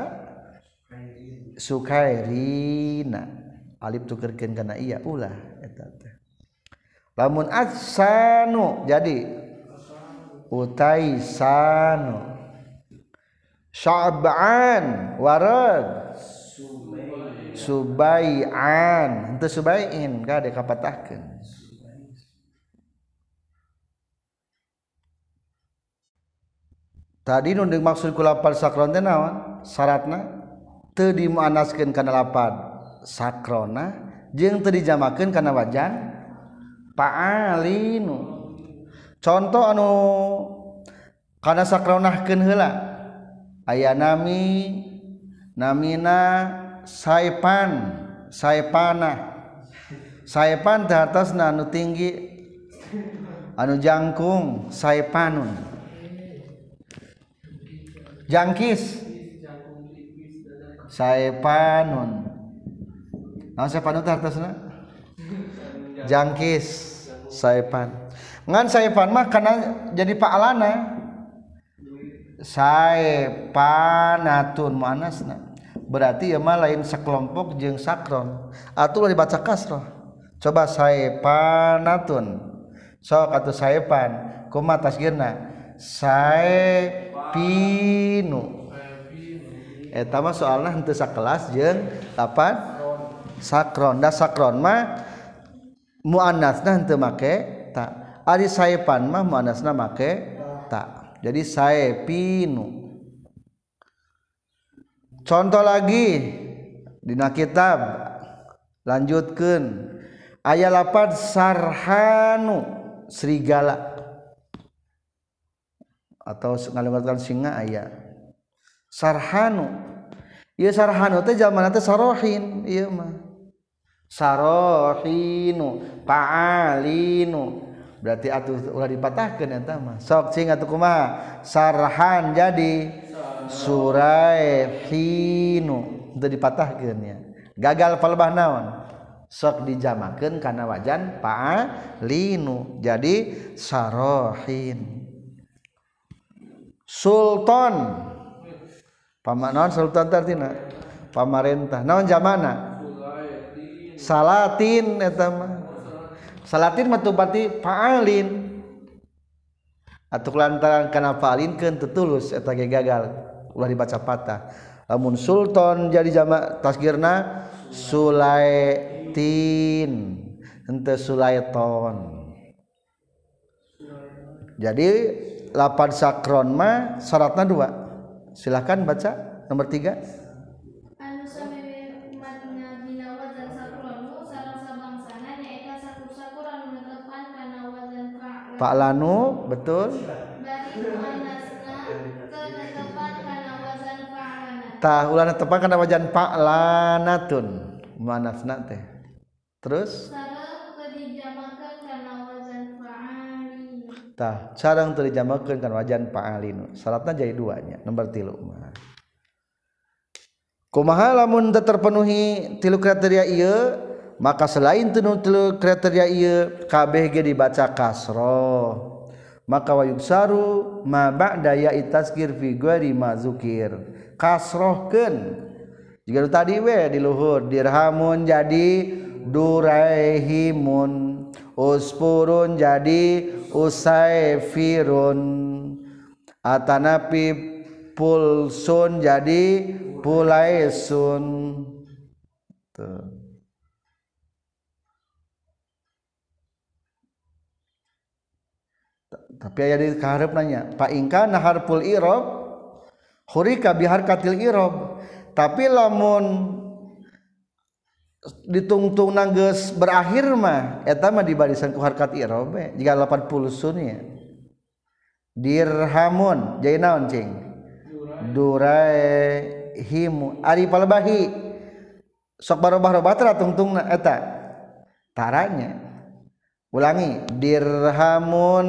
sukairina alif tukerkeun kana iya ulah eta teh lamun atsanu jadi utaisanu sya'ban warad subai'an henteu subai'in kade kapatahkeun tadi nu dimaksud ku lafaz sakron teh naon syaratna teu dimuannaskeun kana lafaz sakrona jeung teu dijamakeun kana wajan fa'alinu contoh anu kana sakronahkeun heula aya namina saipana saipan teh atasna anu tinggi anu jangkung saipanun jangkis saipanun naon saipanun teh atasna jangkis saipan ngan saipan mah kana jadi pa'alana saipanatun muannasna berarti ya mah lain sakelompok jeung sakron atuh dibaca kasrah coba saipanatun sok atuh saipan kumaha tasgirna saipinu eta mah soalna henteu sakelas jeung lapan sakron da sakron mah muannasna henteu make ta ari saipan mah muannasna make ta jadi saipinu contoh lagi dina kitab lanjutkeun aya lapan sarhanu serigala atau ngaliwatkan singa aya sarhanu ieu sarhanu teh jamanna teh sarohin ieu mah sarohinu fa'alinu berarti atuh ulah dipatahkeun eta mah sok cing atuh kumaha sarhan jadi suraihinu teu dipatahkeun nya gagal palebah naon sok dijamakeun kana wajan fa'alinu jadi sarohin sultan pamanaon sultan artina pamarentah naon jamana salatin eta mah salatin mah teu berarti fa'alin atuh lantaran kana fa'alinkeun teu tulus eta ge gagal ulah dibaca patah lamun sultan jadi jamak tasgirna sulaitin henteu sulaiton jadi lapad sakron mah syaratna 2 silakan baca nomor 3 anu samewe matna dina wazan sakronu sareng sabangsana nyaeta sakur-sakur anu netepan kana wazan fa'lanu betul bari muannasna teu netepan kana wazan fa'lana tah ulah netepan kana wajan fa'lanatun muannasna teh terus sareng teu dijamakeun kana wazan fa'alin tah sareng teu dijamakeun kana wajan fa'alin syaratna jadi 2 nya nomor 3 mah kumaha lamun teu terpenuhi 3 kriteria ieu maka selain teu 3 kriteria ieu kabeh ge dibaca kasroh maka wayuksaru ma ba'da ya tasghir fi ghairi mazukir kasrohkeun jika tadi we di luhur dirhamun jadi duraihimun uspurun jadi usaifirun atanapi pulsun jadi pulaisun tuh. Tapi aya di kaharep nanya fa ingka naharful i'rab hurika biharkatil i'rab tapi lamun ditungtung geus berakhir mah eta mah dibarisan ku harkat i'rab jika 80 sunnya dirhamun jadi naon cing duraihimu ari palebahi sok barobah-robah tara tungtungna eta taranya ulangi dirhamun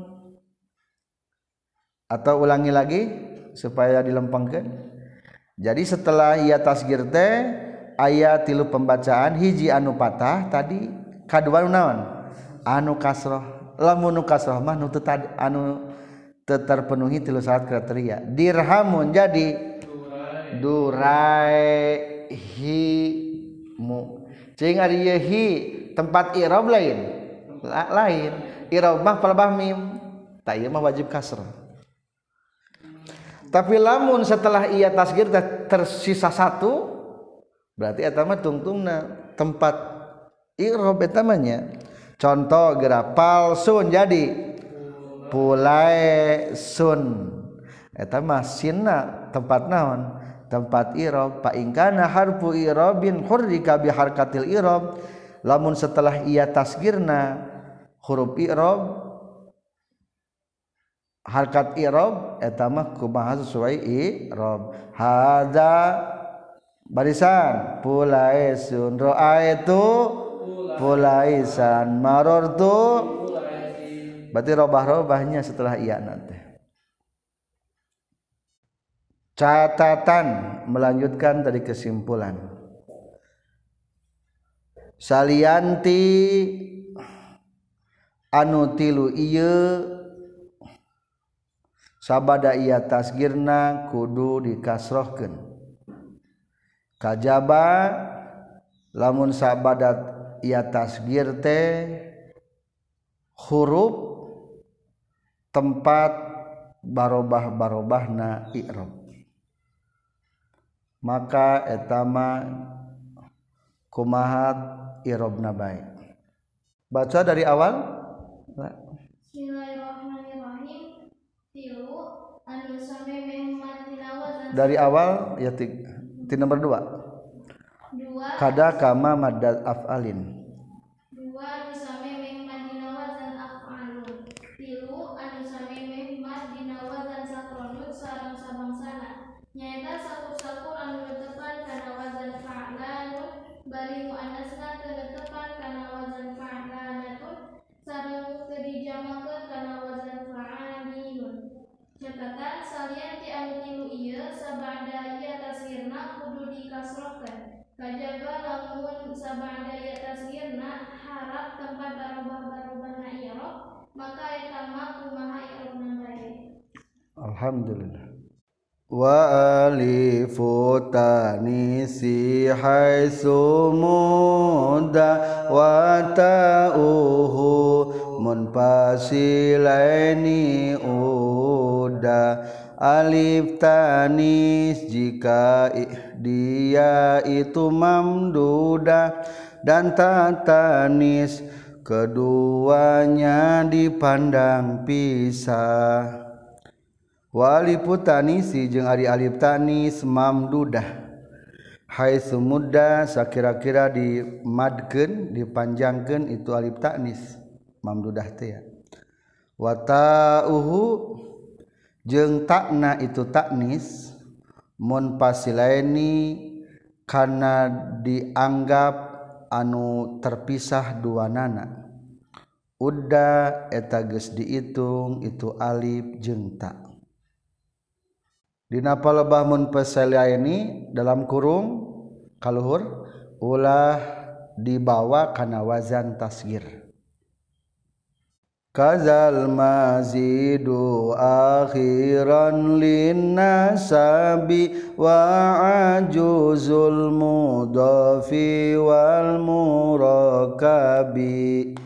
atau ulangi lagi supaya dilempengkeun jadi setelah ia tasgir teh aya 3 pembacaan hiji anu patah tadi kadua naon anu kasroh lamun nu kasroh mah nu teu anu teu terpenuhi 3 syarat kriteria dirhamun jadi duraihimu cing ari ieu hi tempat i'rab lain i'rab mah palebah mim tah ieu mah wajib kasroh tapi lamun setelah ia tasgir tersisa 1 berarti eta mah tungtungna tempat i'rab eta mah nya contoh geura palsun jadi pulaisun eta mah sinna tempat naon tempat i'rab fa in kana harfu i'rabin hurrika bi harkatil i'rab lamun setelah ia tasgirna huruf i'rab harkat i'rab eta mah kumaha sesuai i'rab hadza barisan pulaisun ra'aitu pulaisan marartu berarti robah-robahnya setelah iya nanti catatan melanjutkan dari kesimpulan salianti anu tilu ieu sabada iya tasgirna kudu dikasrohkeun kajaba lamun sabada iya tasgir teh huruf tempat barobah-barobahna i'rab maka eta mah kumaha i'rabna bae baca dari awal Bismillahirrahmanirrahim tilu anu samemeh matina wazan dari awal ya ti nomor 2 kada kama madad af'alin 2 anu samemeh matina wazan af'alun 3 anu samemeh matina wazan mah kudu dikasrohkeun. Kajaba lamun sabada ya tasghirna harap tempat barobah-barobahna i'rab, maka eta mah kumaha i'rabna bae. Alhamdulillah. Wa alifu tanisi haitsu mudda wa ta'uhu munfasilaini uda. Alif tanis jika dia itu mamdudah dan ta tanis keduanya dipandang pisah. Wa alifu tanisi jeung ari alif tanis mamdudah haitsu mudda sakira-kira dimadkeun dipanjangkeun itu alif tanis mamdudah teh. Wa ta'uhu jeung takna itu taknis mun pasilaini kana dianggap anu terpisah duanana. Udda eta geus diitung itu alif jeung ta. Dina palebah mun pasilaini dalam kurung kaluhur ulah dibawa kana wazan tasghir. Kazal mazidu akhiran linnasabi wa ajuzul mudafi wal murakabi.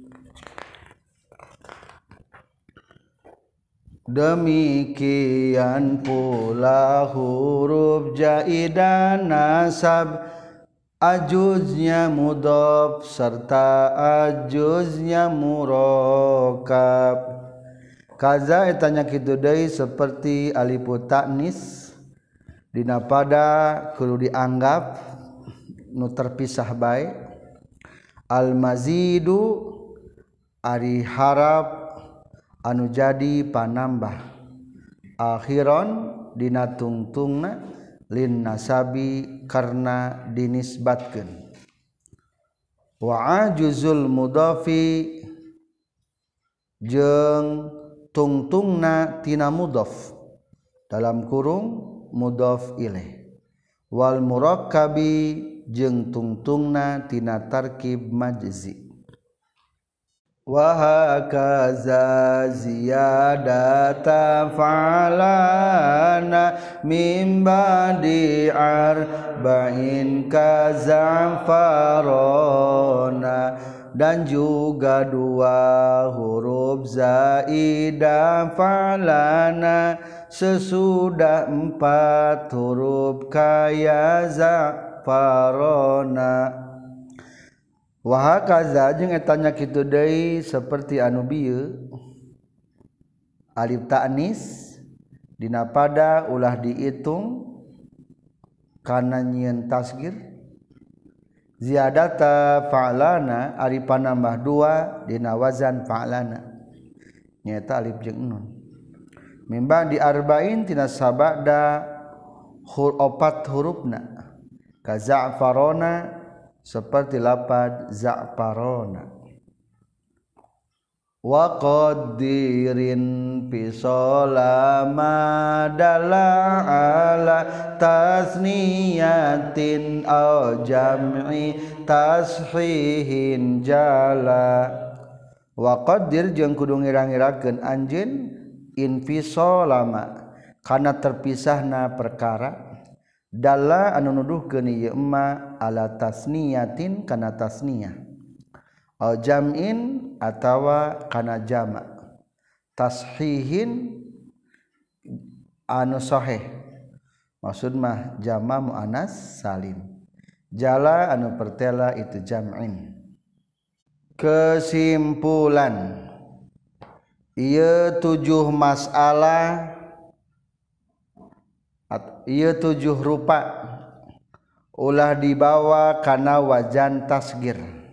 Demikian pula huruf jaidan nasab, ajuznya mudhaf serta ajuznya murakab. Kaza etanya kitu deui seperti alif ta'nis dina pada kudu dianggap nu terpisah bae. Al mazidu ari harap anu jadi panambah, akhiron dina tungtungna lin nasabi karena dinisbatkeun. Wa ajuzul mudhafi jeung tungtungna tina mudhaf dalam kurung mudhaf ilaih. Wal murakkabi jeung tungtungna tina tarkib majzi. Wa hakaza ziyadata fa'alana min ba'di arba'in kaza'farona. Dan juga dua huruf zaidah fa'alana sesudah 4 huruf kaya za'farona. Wa hakaza jeung etanya kitu deui saperti anu bieu alif ta'nis dina pada ulah diitung kana nyieun tasghir. Ziyadata fa'lana ari panambah 2 dina wazan fa'lana nyaeta alif jeung nun. Mimba di arba'in tina sabada opat hurufna ka za'farona seperti lapad za'farona. Wa qaddirin fisolama dalla ala tasniyatin aw jam'i tashihin jala. Wa qaddir jeung kudu ngira-ngirakeun anjeun infisolama kana terpisahna perkara dalla anu nuduhkeun ieu emma ala tasniyatin kana tasniyah au jam'in atawa kana jama' tashihin anu sahih maksud mah jama' muannas salim jala anu pertela itu jam'in. Kesimpulan ieu 7 masalah ieu 7 rupa ulah dibawa kana wazan tasghir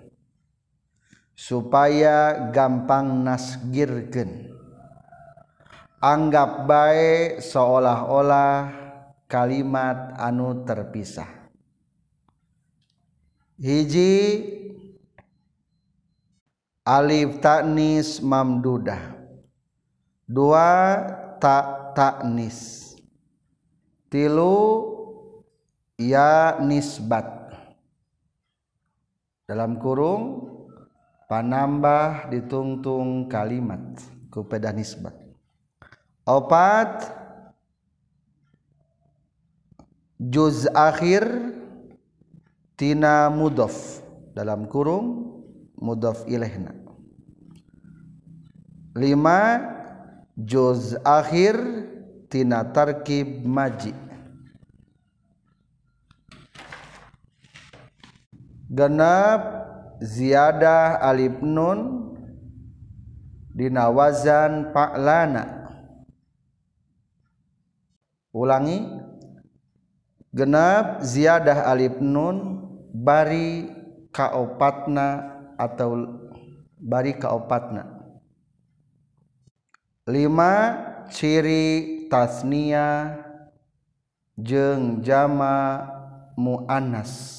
supaya gampang nasgirkeun. Anggap bae seolah-olah kalimat anu terpisah. Hiji alif ta'nis mamdudah, 2 ta ta'nis, 3 ya nisbat dalam kurung panambah ditungtung kalimat ku pedah nisbat. Opat juz akhir tina mudhof dalam kurung mudhof ilaihna. 5 juz akhir tina tarkib maji. Genep ziyadah alif nun dina wazan fa'lana. Ulangi, genep ziyadah alif nun bari kaopatna atau bari kaopatna. 5 ciri tasniah jeung jama muannas.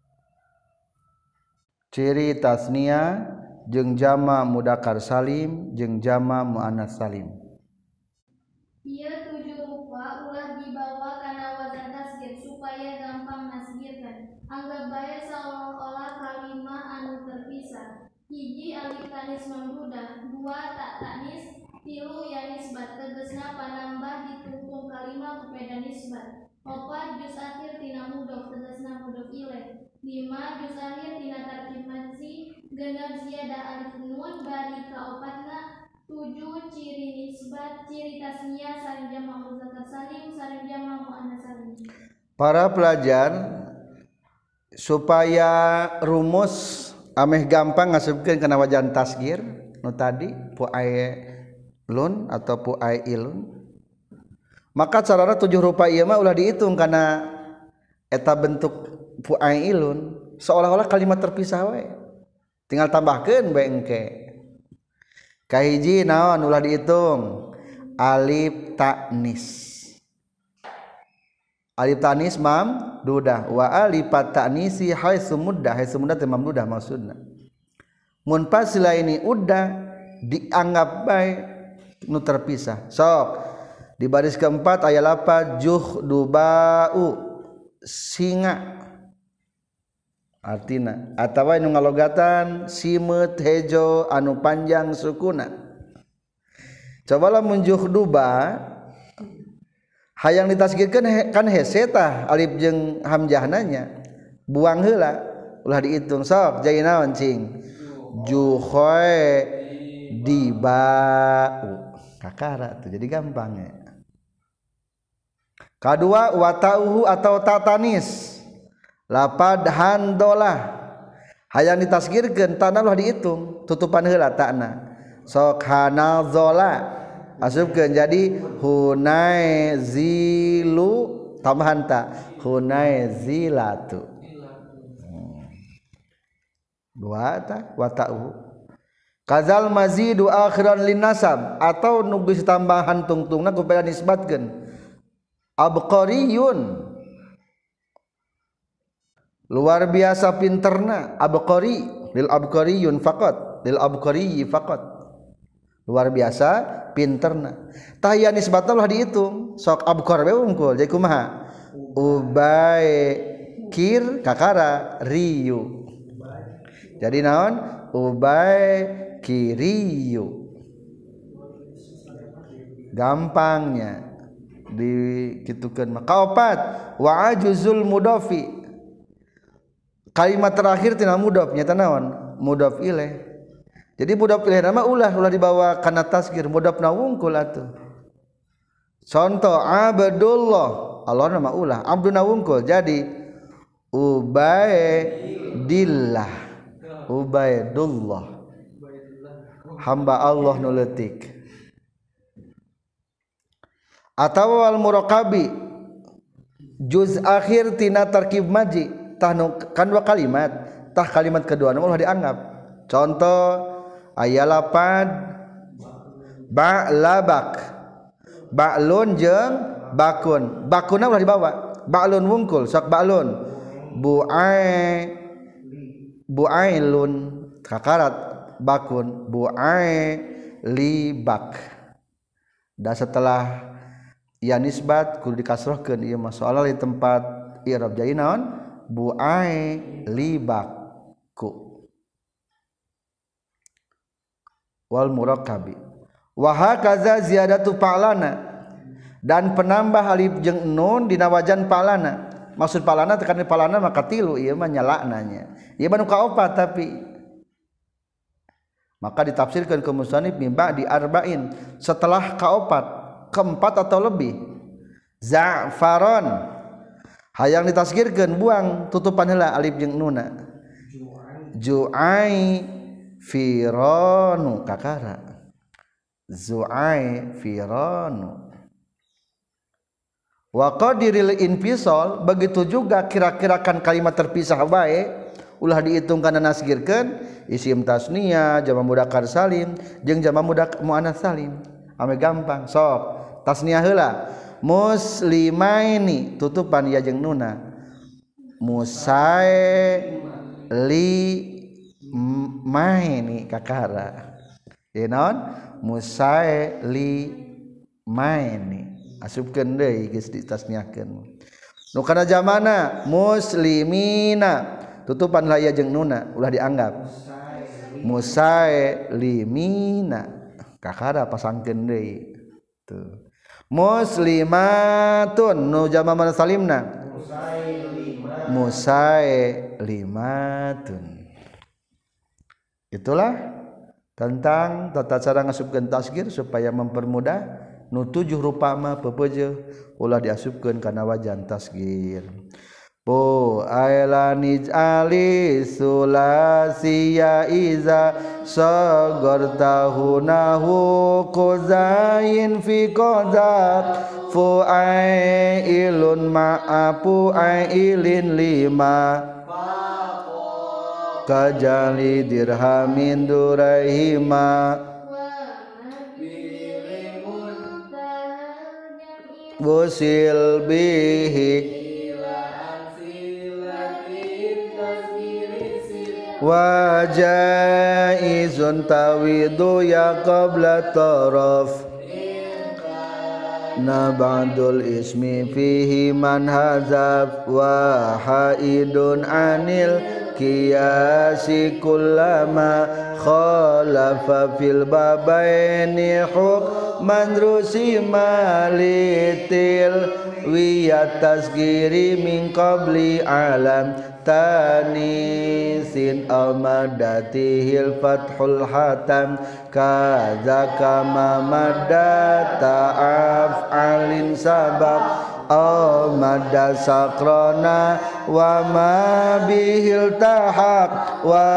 Ciri tasniah jeung jama mudzakkar salim jeung jama muannas salim. Ieu 7 rupa ulah dibawa kana wazan tasghir supaya gampang nasghirkan. Anggap bae seolah-olah kalimah anu terpisah. 1 alif tanis mamdudah, 2 tak tanis, 3 ya nisbat tegasna panambah ditungtung kalimah ku peda nisbat. 4 juz akhir tina mudhof tegasna mudhof ilaih. 5 juz akhir tina tarkib majzi. 6 ziyadah alif nun bari kaopatna. 7 ciri nisbat ciri tasniah sareng jama mudzakkar salim sareng jama muannas salim. Para pelajar, supaya rumus ameh gampang ngasupkeun kana wajan tasghir nu tadi pu ae lun atau pu ae ilun, maka carana 7 rupa ieu mah ulah dihitung kana eta bentuk pu ae ilun seolah-olah kalimat terpisah we, tinggal tambahkeun bae engke. Kahiji naon ulah dihitung alif ta'nis. Alif ta'nis mamdudah wa alif ta'nisi haitsu muddah teh mamdudah maksudna. Mun pas ini udah dianggap bae nu terpisah. Sok di baris keempat aya lafaz juhdubau singa artina atawa nu ngalogatan simeut hejo anu panjang sukuna. Cobalah mun juhduba hayang ditasghirkeun kan hese tah alif jeung hamzahna nya buang heula ulah dihitung. Sok jadi naon cing juhoi dibau kakara tuh jadi gampang ya. Kadua watauhu atau tatanis lapad handolah hayang ditasghirkeun tana ulah dihitung tutupan heula ta'na. Sok hanazola asupkeun jadi hunai zilu tambahan ta hunai zilatu. Dua ta watauhu. Kazal mazidu akhiran lin nasab atau nu geus tambahan tungtungna kupaya nisbatkeun abqariyun luar biasa pinterna abqari lil abqariyun faqat lil abqariyyi faqat luar biasa pinterna. Tah ya nisbatna ulah dihitung sok abqar we unggul jadi kumaha ubay kir kakara riyu jadi naon ubay kiriyu gampangnya dikitukeun mah. Kaopat wa ajuzul mudhofi kalimat terakhir tina mudhof nyata naon mudhof ilaih. Jadi mudhof ilaih nama ulah dibawa kana tasghir mudhofna wungkul atuh. Contoh Abdullah Allah nama ulah abduna wungkul jadi ubaidillah ubaidullah hamba Allah nu leutik. Atawa wal muraqabi juz akhir tina tarkib maji tah kan dua kalimat tah kalimat kedua ulah dianggap. Contoh aya lapad ba'labak ba'lun jeung bakun bakunna ulah dibawa ba'lun wungkul sok ba'lun bu'ailun kakarat bakun bu'ailibak. Da setelah ya nisbat kudu dikasrohkeun ieu mah soalna di tempat i'rab jadi naon bu'ai libaku wal murakkabi wa hakaza ziyadatu fa'lana dan penambah alif jeung nun dina wajan fa'lana maksud fa'lana tekan fa'lana maka tilu ieu mah nyalaknanya ieu mah nu kaopat tapi maka ditafsirkan ke musannif mimba di arba'in setelah kaopat keempat atau lebih za'faron hayang ditasgirkeun buang tutupan heula alif jeung nunna ju'ai firanu kakara zu'ai firanu wa qadiril infisal begitu juga kira-kirakan kalimat terpisah wae ulah dihitung kana nasgirkeun isim tasniyah jama mudzakkar salim jeung jama muannats salim ame gampang sok tasniyah heula muslimaini tutupan ya jeung nunna musae li maini kakara ye naon musae li maini asupkeun deui geus ditasniahkeun nu kana jamana muslimina tutupan la ya jeung nunna ulah dianggap musae limina kakara pasangkeun deui tuh muslimatun nu jama mana salimna musailimatun itulah tentang tata cara ngasupkeun tasgir supaya mempermudah nu 7 rupa mah peupeujeuh ulah diasupkeun kana wajan tasgir po ailani ali sulasiya iza saghartahu nahu qazain fi qazat fu ailun ma'apu ailin lima kajali dirhamin duraihima busil bihi wajaizun tawidu ya qabla taraf nabadul ismi fihi man hazaf wa haidun anil qiyasi kullama khalafa fil babaini hukman rusima litil wiyat tasgiri min qabli alam tanisin amaddatihil fathul hatam kadza ma maddata af'alin sabab madda sakrona wa ma bihil tahaq wa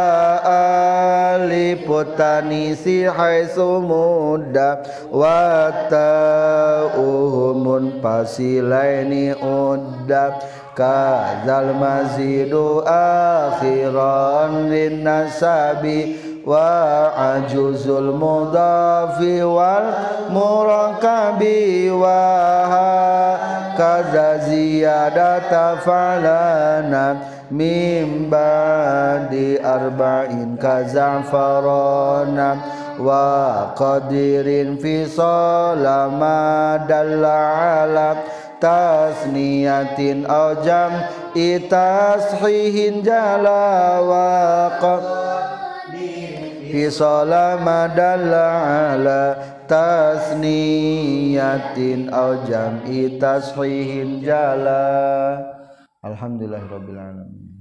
aliputanisi haitsu mudda wa ta'uhumun pasilaini udda kadzal mazidu akhiran lin nasabi wa ajuzul mudhafi wal murakkabi wa kadza ziyadata falana mim ba'di arba'in kaza'farana wa qadirin fi salama dalla ala tasniyatin aw jam'i tashihin jala wa fi salama dalla ala tasniyatin aw jam'i tashihin jala alhamdulillahirabbil alamin.